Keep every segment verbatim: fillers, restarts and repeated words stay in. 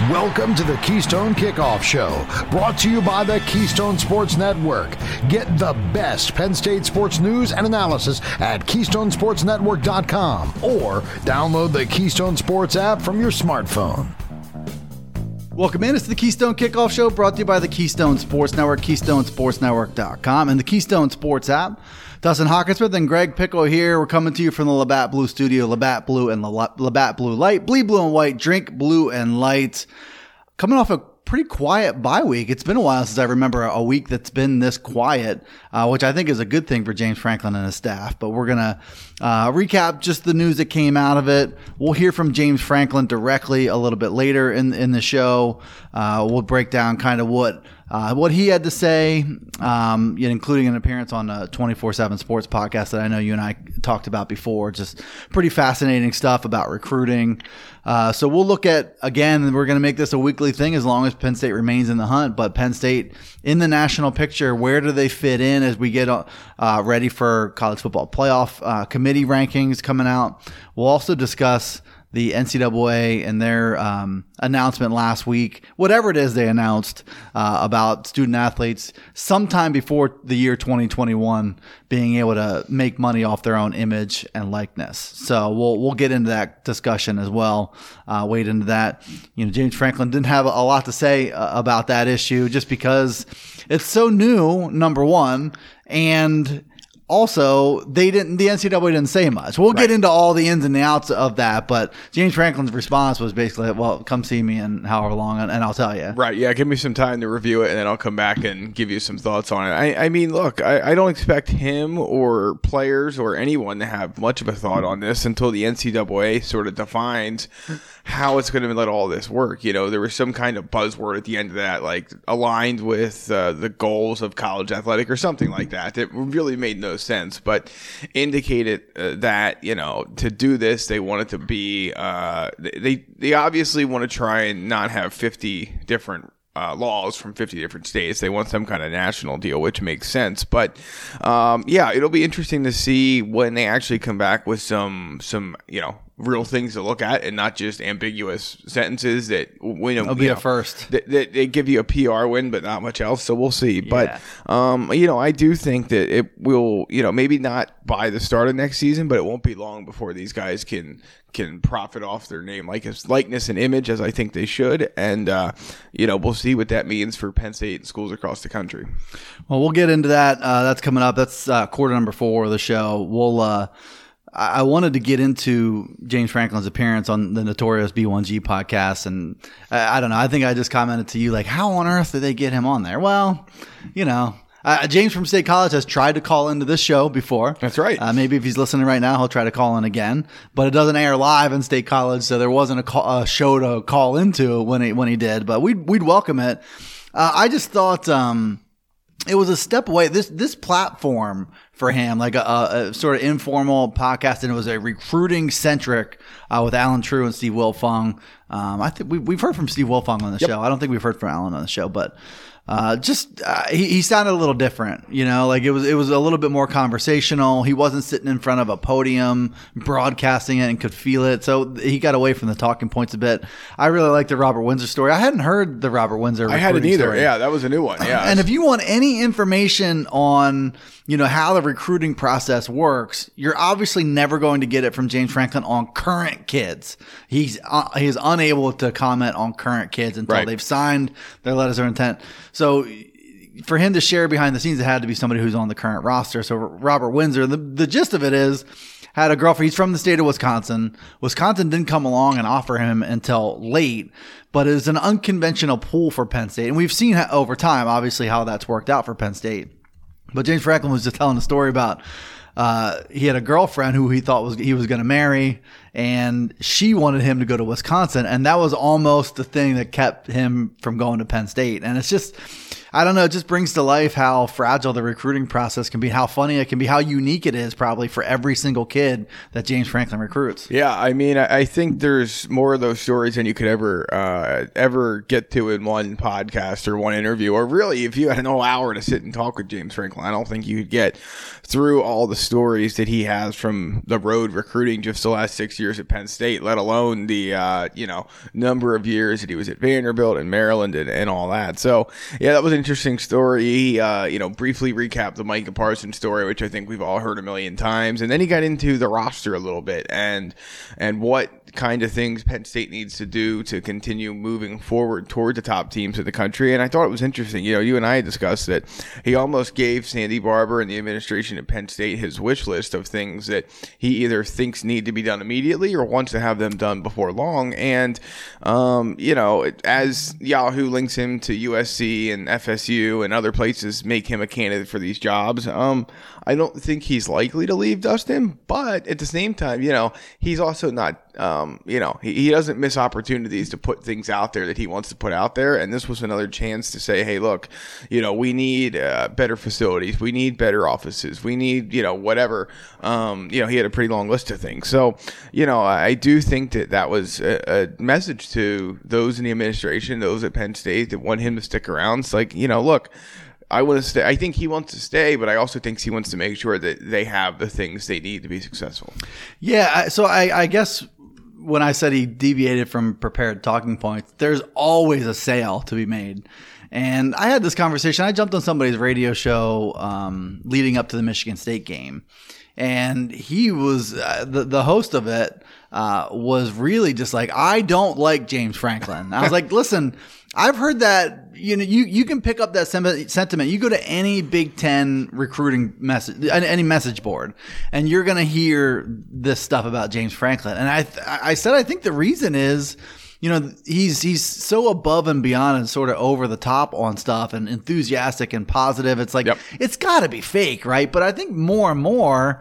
Welcome to the Keystone Kickoff Show, brought to you by the Keystone Sports Network. Get the best Penn State sports news and analysis at keystone sports network dot com or download the Keystone Sports app from your smartphone. Welcome in. It's the Keystone Kickoff Show, brought to you by the Keystone Sports Network, keystone sports network dot com, and the Keystone Sports app. Dustin Hawkinsmith and Greg Pickle here. We're coming to you from the Labatt Blue Studio. Labatt Blue and Labatt Blue Light. Bleed blue and white. Drink blue and light. Coming off a pretty quiet bye week. It's been a while since I remember a week that's been this quiet, uh, which I think is a good thing for James Franklin and his staff. But we're going to uh, recap just the news that came out of it. We'll hear from James Franklin directly a little bit later in, in the show. Uh, we'll break down kind of what Uh, what he had to say, um, including an appearance on a twenty-four seven Sports podcast that I know you and I talked about before. Just pretty fascinating stuff about recruiting. Uh, so we'll look at, again, we're going to make this a weekly thing as long as Penn State remains in the hunt. But Penn State in the national picture, where do they fit in as we get uh, ready for college football playoff uh, committee rankings coming out? We'll also discuss the N C double A and their um, announcement last week, whatever it is they announced uh, about student athletes sometime before the year twenty twenty-one being able to make money off their own image and likeness. So we'll we'll get into that discussion as well. Uh, wade into that. You know, James Franklin didn't have a lot to say uh, about that issue just because it's so new, number one, and also, they didn't. The N C double A didn't say much. We'll right. get into all the ins and the outs of that, but James Franklin's response was basically, "Well, come see me in however long, and, and I'll tell you." Right? Yeah. Give me some time to review it, and then I'll come back and give you some thoughts on it. I, I mean, look, I, I don't expect him or players or anyone to have much of a thought on this until the N C double A sort of defines how it's going to let all this work. You know, there was some kind of buzzword at the end of that, like aligned with uh, the goals of college athletic or something like that. That really made no sense, but indicated uh, that, you know, to do this, they want it to be, uh, they, they obviously want to try and not have fifty different Uh, laws from fifty different states. They want some kind of national deal, which makes sense. But um, yeah, it'll be interesting to see when they actually come back with some, some you know, real things to look at and not just ambiguous sentences that win. It'll be a first. That, that they give you a P R win, but not much else. So we'll see. Yeah. But um, you know, I do think that it will. You know, maybe not by the start of next season, but it won't be long before these guys can can profit off their name, like his likeness and image, as I think they should. And uh, you know, we'll see what that means for Penn State and schools across the country. Well, we'll get into that. Uh, that's coming up. That's uh, quarter number four of the show. We'll. Uh, I wanted to get into James Franklin's appearance on the Notorious B one G podcast, and I, I don't know. I think I just commented to you, like, how on earth did they get him on there? Well, you know, uh, James from State College has tried to call into this show before. That's right. Uh, maybe if he's listening right now, he'll try to call in again, but it doesn't air live in State College, so there wasn't a, call, a show to call into when he when he did. But we'd we'd welcome it. Uh, I just thought. Um, It was a step away. This this platform for him, like a, a sort of informal podcast, and it was a recruiting centric uh, with Alan True and Steve Wilfong. Um, I think we, we've heard from Steve Wilfong on the yep. show. I don't think we've heard from Alan on the show, but uh, just uh, he, he sounded a little different. You know, like it was it was a little bit more conversational. He wasn't sitting in front of a podium broadcasting it and could feel it. So he got away from the talking points a bit. I really liked the Robert Windsor story. I hadn't heard the Robert Windsor. I hadn't either. Story. Yeah, that was a new one. Yeah. And if you want any information on, you know, how the recruiting process works, you're obviously never going to get it from James Franklin on current kids. He's uh, he's unable to comment on current kids until right. they've signed their letters of intent. So for him to share behind the scenes, it had to be somebody who's on the current roster. So Robert Windsor, the, the gist of it is, had a girlfriend. He's from the state of Wisconsin. Wisconsin didn't come along and offer him until late, but it was an unconventional pool for Penn State. And we've seen over time, obviously, how that's worked out for Penn State. But James Franklin was just telling a story about uh, he had a girlfriend who he thought was he was going to marry, and she wanted him to go to Wisconsin, and that was almost the thing that kept him from going to Penn State. And it's just I don't know. It just brings to life how fragile the recruiting process can be, how funny it can be, how unique it is probably for every single kid that James Franklin recruits. Yeah, I mean, I think there's more of those stories than you could ever uh, ever get to in one podcast or one interview. Or really, if you had an whole hour to sit and talk with James Franklin, I don't think you could get through all the stories that he has from the road recruiting just the last six years at Penn State, let alone the uh, you know number of years that he was at Vanderbilt and Maryland and, and all that. So, yeah, that was an interesting story. He, uh, you know, briefly recapped the Micah Parsons story, which I think we've all heard a million times. And then he got into the roster a little bit and and what kind of things Penn State needs to do to continue moving forward toward the top teams in the country. And I thought it was interesting. You know, you and I discussed that he almost gave Sandy Barber and the administration at Penn State his wish list of things that he either thinks need to be done immediately or wants to have them done before long. And, um, you know, as Yahoo links him to U S C and F S U and other places make him a candidate for these jobs, um, I don't think he's likely to leave Dustin, but at the same time, you know, he's also not, um, you know, he, he doesn't miss opportunities to put things out there that he wants to put out there. And this was another chance to say, hey, look, you know, we need uh, better facilities. We need better offices. We need, you know, whatever. Um, you know, he had a pretty long list of things. So, you know, I do think that that was a, a message to those in the administration, those at Penn State that want him to stick around. It's like, you know, look, I want to stay. I think he wants to stay, but I also think he wants to make sure that they have the things they need to be successful. Yeah. So I, I guess when I said he deviated from prepared talking points, there's always a sale to be made. And I had this conversation. I jumped on somebody's radio show um, leading up to the Michigan State game. And he was, uh, the, the host of it uh, was really just like, I don't like James Franklin. I was like, listen, I've heard that, you know, you, you can pick up that sem- sentiment. You go to any Big Ten recruiting message, any message board, and you're going to hear this stuff about James Franklin. And I, I said, I think the reason is, you know, he's, he's so above and beyond and sort of over the top on stuff and enthusiastic and positive. It's like, yep. It's gotta be fake, right? But I think more and more,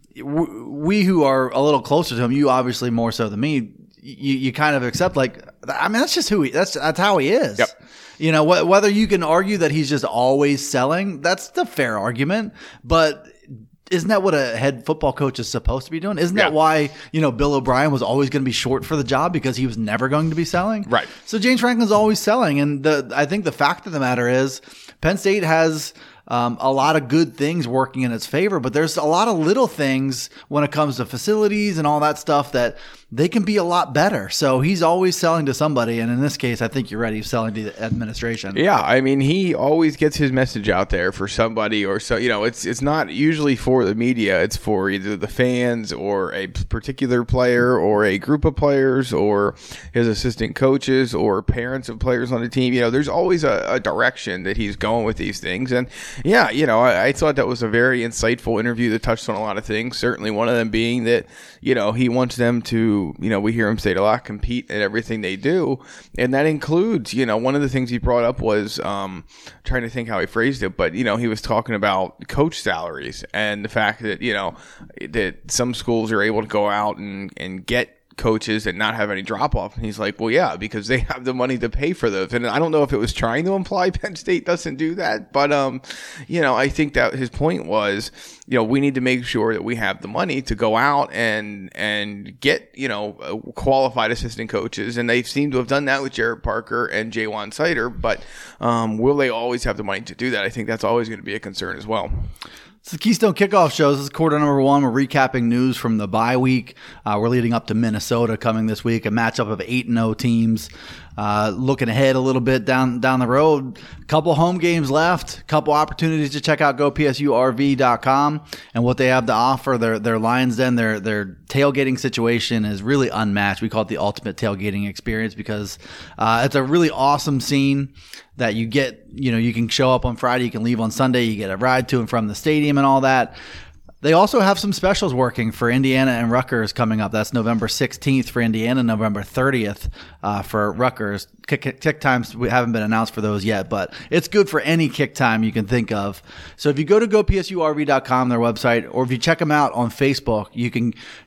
we who are a little closer to him, you obviously more so than me, you, you kind of accept, like, I mean, that's just who he, that's, that's how he is. Yep. You know, wh- whether you can argue that he's just always selling, that's the fair argument. But isn't that what a head football coach is supposed to be doing? Isn't that yeah. why, you know, Bill O'Brien was always going to be short for the job because he was never going to be selling? Right. So James Franklin's always selling. And the, I think the fact of the matter is Penn State has Um, a lot of good things working in its favor, but there's a lot of little things when it comes to facilities and all that stuff that they can be a lot better. So he's always selling to somebody. And in this case, I think you're right. He's selling to the administration. Yeah. I mean, he always gets his message out there for somebody or so, you know, it's, it's not usually for the media. It's for either the fans or a particular player or a group of players or his assistant coaches or parents of players on the team. You know, there's always a, a direction that he's going with these things. And yeah, you know, I, I thought that was a very insightful interview that touched on a lot of things. Certainly one of them being that, you know, he wants them to, you know, we hear him say it a lot, compete at everything they do. And that includes, you know, one of the things he brought up was, um, trying to think how he phrased it, but, you know, he was talking about coach salaries and the fact that, you know, that some schools are able to go out and, and get coaches and not have any drop off. And he's like, well, yeah, because they have the money to pay for those. And I don't know if it was trying to imply Penn State doesn't do that, but, um, you know, I think that his point was, you know, we need to make sure that we have the money to go out and, and get, you know, qualified assistant coaches. And they seem to have done that with Jared Parker and Jaywan Sider, but, um, will they always have the money to do that? I think that's always going to be a concern as well. It's the Keystone Kickoff Show. This is quarter number one. We're recapping news from the bye week. Uh, we're leading up to Minnesota coming this week, a matchup of eight and oh teams. Uh, looking ahead a little bit down down the road, a couple home games left, a couple opportunities to check out go P S U R V dot com and what they have to offer. Their their Lions Den, their their tailgating situation is really unmatched. We call it the ultimate tailgating experience because uh, it's a really awesome scene that you get. You know, you can show up on Friday, you can leave on Sunday, you get a ride to and from the stadium and all that. They also have some specials working for Indiana and Rutgers coming up. That's November sixteenth for Indiana, November thirtieth uh, for Rutgers. Kick, kick, kick times haven't been announced for those yet, but it's good for any kick time you can think of. So if you go to go P S U R V dot com, their website, or if you check them out on Facebook, you can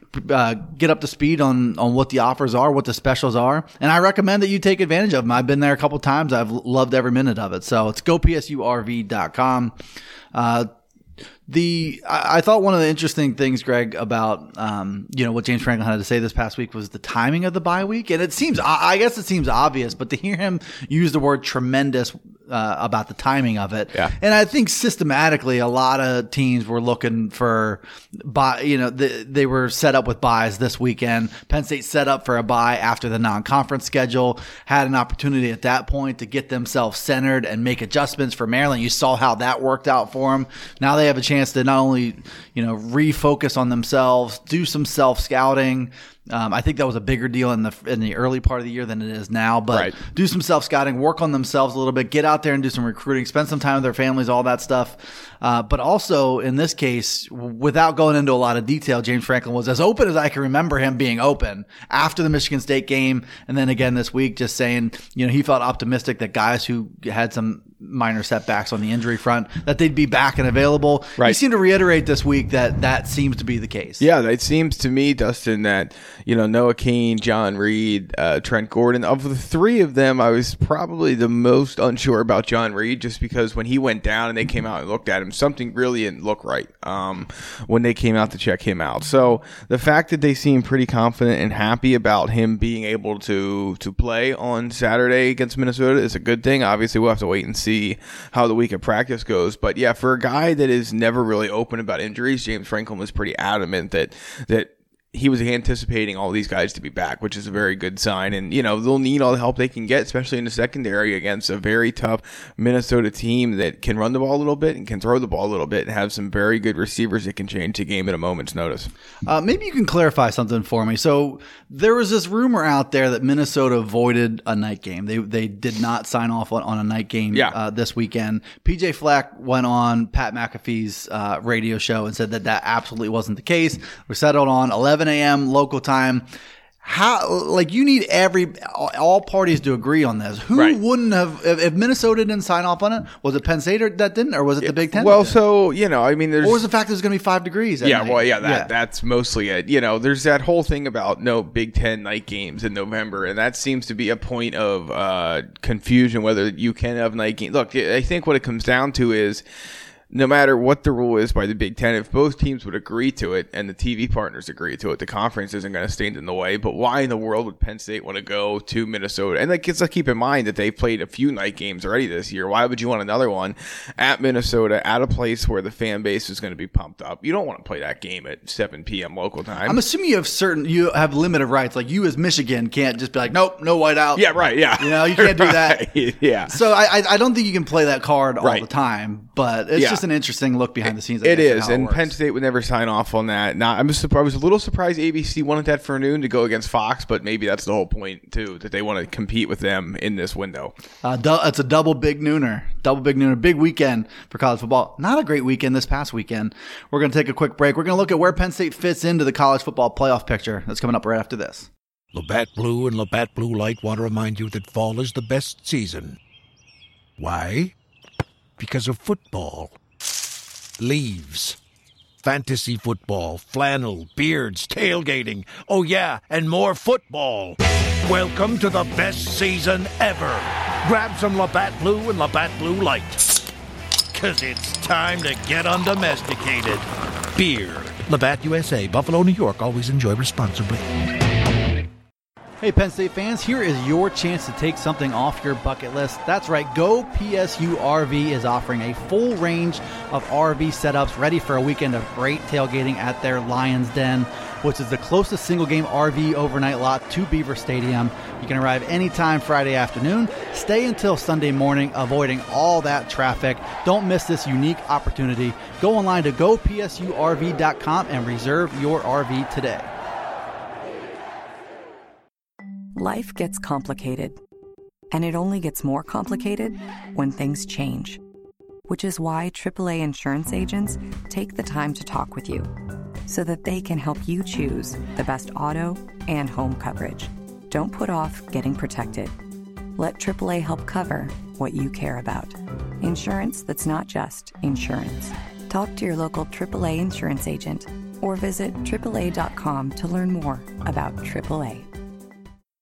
uh, get up to speed on, on what the offers are, what the specials are. And I recommend that you take advantage of them. I've been there a couple times. I've loved every minute of it. So it's go P S U R V dot com. Uh, The I, I thought one of the interesting things, Greg, about um, you know what James Franklin had to say this past week was the timing of the bye week, and it seems I, I guess it seems obvious, but to hear him use the word tremendous uh, about the timing of it, yeah. and I think systematically a lot of teams were looking for buy, you know the, they were set up with buys this weekend. Penn State set up for a bye after the non-conference schedule, had an opportunity at that point to get themselves centered and make adjustments for Maryland. You saw how that worked out for them. Now they have a chance to not only, you know, refocus on themselves, do some self-scouting. Um, I think that was a bigger deal in the in the early part of the year than it is now. But right. do some self-scouting, work on themselves a little bit, get out there and do some recruiting, spend some time with their families, all that stuff. Uh, but also, in this case, without going into a lot of detail, James Franklin was as open as I can remember him being open after the Michigan State game. And then again this week, just saying, you know, he felt optimistic that guys who had some minor setbacks on the injury front, that they'd be back and available. Right. He seemed to reiterate this week that that seems to be the case. Yeah, it seems to me, Dustin, that, you know, Noah Cain, John Reed, uh, Trent Gordon, of the three of them, I was probably the most unsure about John Reed, just because when he went down and they came out and looked at him, something really didn't look right um, when they came out to check him out. So the fact that they seem pretty confident and happy about him being able to, to play on Saturday against Minnesota is a good thing. Obviously, we'll have to wait and see see how the week of practice goes. But yeah, for a guy that is never really open about injuries, James Franklin was pretty adamant that that he was anticipating all these guys to be back, which is a very good sign. And, you know, they'll need all the help they can get, especially in the secondary against a very tough Minnesota team that can run the ball a little bit and can throw the ball a little bit and have some very good receivers that can change the game at a moment's notice. Uh, maybe you can clarify something for me. So there was this rumor out there that Minnesota avoided a night game. They they did not sign off on, on a night game yeah. uh, this weekend. P J Fleck went on Pat McAfee's uh, radio show and said that that absolutely wasn't the case. We settled on eleven a.m. local time. How, like, you need every all parties to agree on this. Who right. wouldn't have, if, if Minnesota didn't sign off on it? Was it Penn State that didn't, or was it the Big Ten? Well, so, you know, I mean, there's. Or was the fact that it was going to be five degrees? Yeah, night? well, yeah, that, yeah, that's mostly it. You know, there's that whole thing about no Big Ten night games in November, and that seems to be a point of uh, confusion whether you can have night games. Look, I think what it comes down to is, no matter what the rule is by the Big Ten, if both teams would agree to it and the T V partners agree to it, the conference isn't going to stand in the way. But why in the world would Penn State want to go to Minnesota? And like, let's keep in mind that they've played a few night games already this year. Why would you want another one at Minnesota, at a place where the fan base is going to be pumped up? You don't want to play that game at seven p.m. local time. I'm assuming you have certain, you have limited rights. Like, you as Michigan can't just be like, nope, no whiteout. Yeah, right, yeah. You know, you can't do that. Right, yeah. So I, I I don't think you can play that card all Right. the time, but it's Yeah. just an interesting look behind the scenes. I It guess, is, how it and works. Penn State would never sign off on that. Now, I'm just, I was a little surprised A B C wanted that for noon to go against Fox, but maybe that's the whole point too, that they want to compete with them in this window. Uh, du- it's a double big nooner, double big nooner, big weekend for college football. Not a great weekend this past weekend. We're going to take a quick break. We're going to look at where Penn State fits into the college football playoff picture. That's coming up right after this. Labatt Blue and Labatt Blue Light want to remind you that fall is the best season. Why? Because of football. Leaves. Fantasy football, flannel, beards, tailgating. Oh yeah, and more football. Welcome to the best season ever. Grab some Labatt Blue and Labatt Blue Light. Cause it's time to get undomesticated. Beer. Labatt U S A, Buffalo, New York. Always enjoy responsibly. Hey, Penn State fans, here is your chance to take something off your bucket list. That's right, Go P S U R V is offering a full range of R V setups ready for a weekend of great tailgating at their Lions Den, which is the closest single-game R V overnight lot to Beaver Stadium. You can arrive anytime Friday afternoon, stay until Sunday morning, avoiding all that traffic. Don't miss this unique opportunity. Go online to go P S U R V dot com and reserve your R V today. Life gets complicated, and it only gets more complicated when things change, which is why triple A insurance agents take the time to talk with you so that they can help you choose the best auto and home coverage. Don't put off getting protected. Let triple A help cover what you care about. Insurance that's not just insurance. Talk to your local triple A insurance agent. or visit triple A dot com to learn more about triple A.